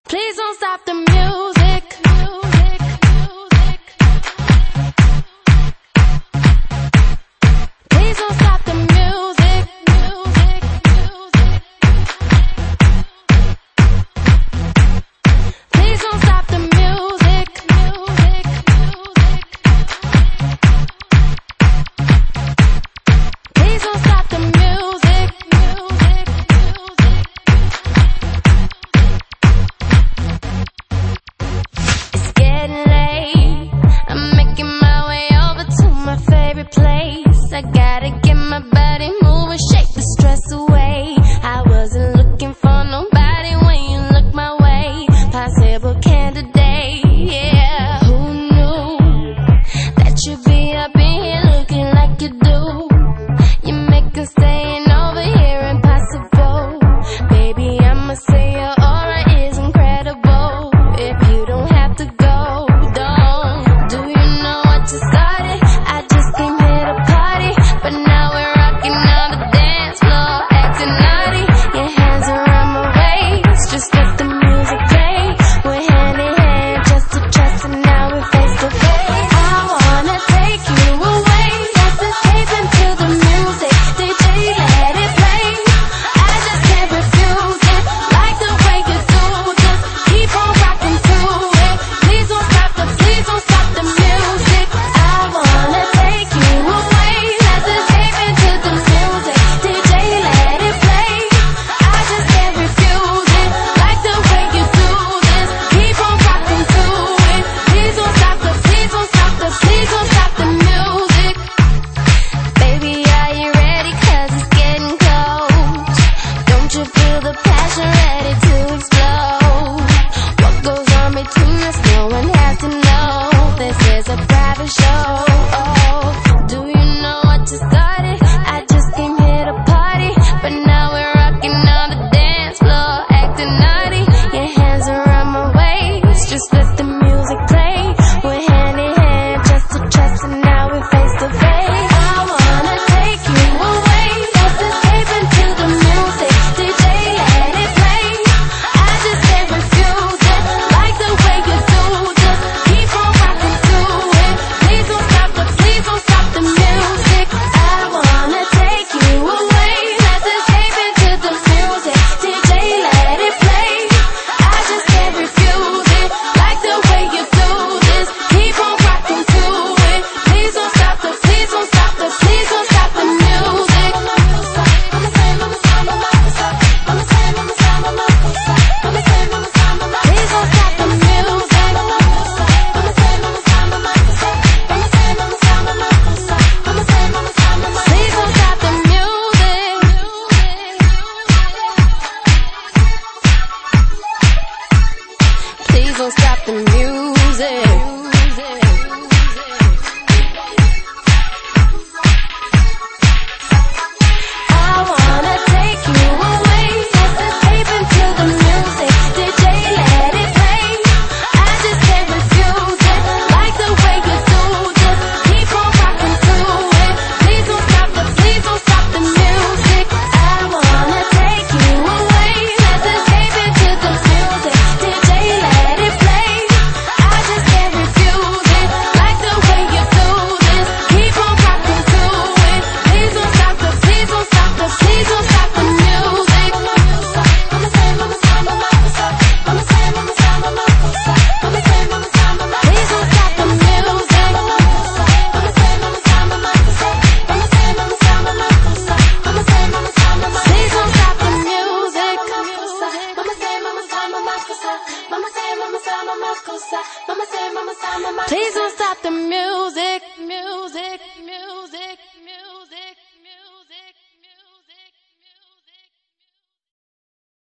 Please don't stop the music. Please don't stop the music. Please don't stop the music. Please don't stop the music. It's getting late. I'm making my way over to my favorite place. I gotta get my body moving, shake the stress away. I wasn't looking for nobody when you look my way. Possible candidate, yeah. Who knew that you'd be up in here looking like you do? You make us staying over here impossible. Baby, I'ma say your aura is incredible. If you don't have to go, don't. Do you know what you started? I just came here to party, but now we're rocking on the dance floor, acting naughty. Your hands around my waist, just let the music play. We're hand in hand, just to trust, and now we're face to face. I wanna take you away, let's escape into the music. DJ, let it play. I just can't refuse it, like the way you do. Just keep on rocking to it. Please don't stop the music. I wanna take you away, let's escape into the music. DJ, let it play. I just can't refuse it, like the way you do. Just keep on rocking to it. Please don't stop the music. Baby, are you ready? 'Cause it's getting close. Don't you feel the passion ready to explode? What goes on between us, no one has to know. This is a private show. Oh, do you know what you started? I just came here to party, but now we're rocking on the dance floor, acting naughty. Your hands around my waist, just let the music play. We're hand in hand, just to trust, and now we're face to face. I wanna take you away, let's escape into the music. DJ, let it play. I just can't refuse it, like the way you do. Just keep on rocking to it. Please don't stop the music. I wanna take you away, let's escape into the music. DJ, let it play. I just can't refuse it, like the way you do. Just keep on rocking to it. Please don't stop the music. Please don't stop the music. Please don't stop the music. Please don't stop the music. I wanna take you away, let's escape into the music. DJ, let it play. I just can't refuse it, like the way you do. Just keep on rocking to it. Please don't stop the music. I wanna take you away, let's escape into the music. DJ, let it play. I just can't refuse it, like the way you do. Just keep on rocking to it. Please don't stop the music. Please don't stop the music. Please don't stop the music. Please don't stop the music.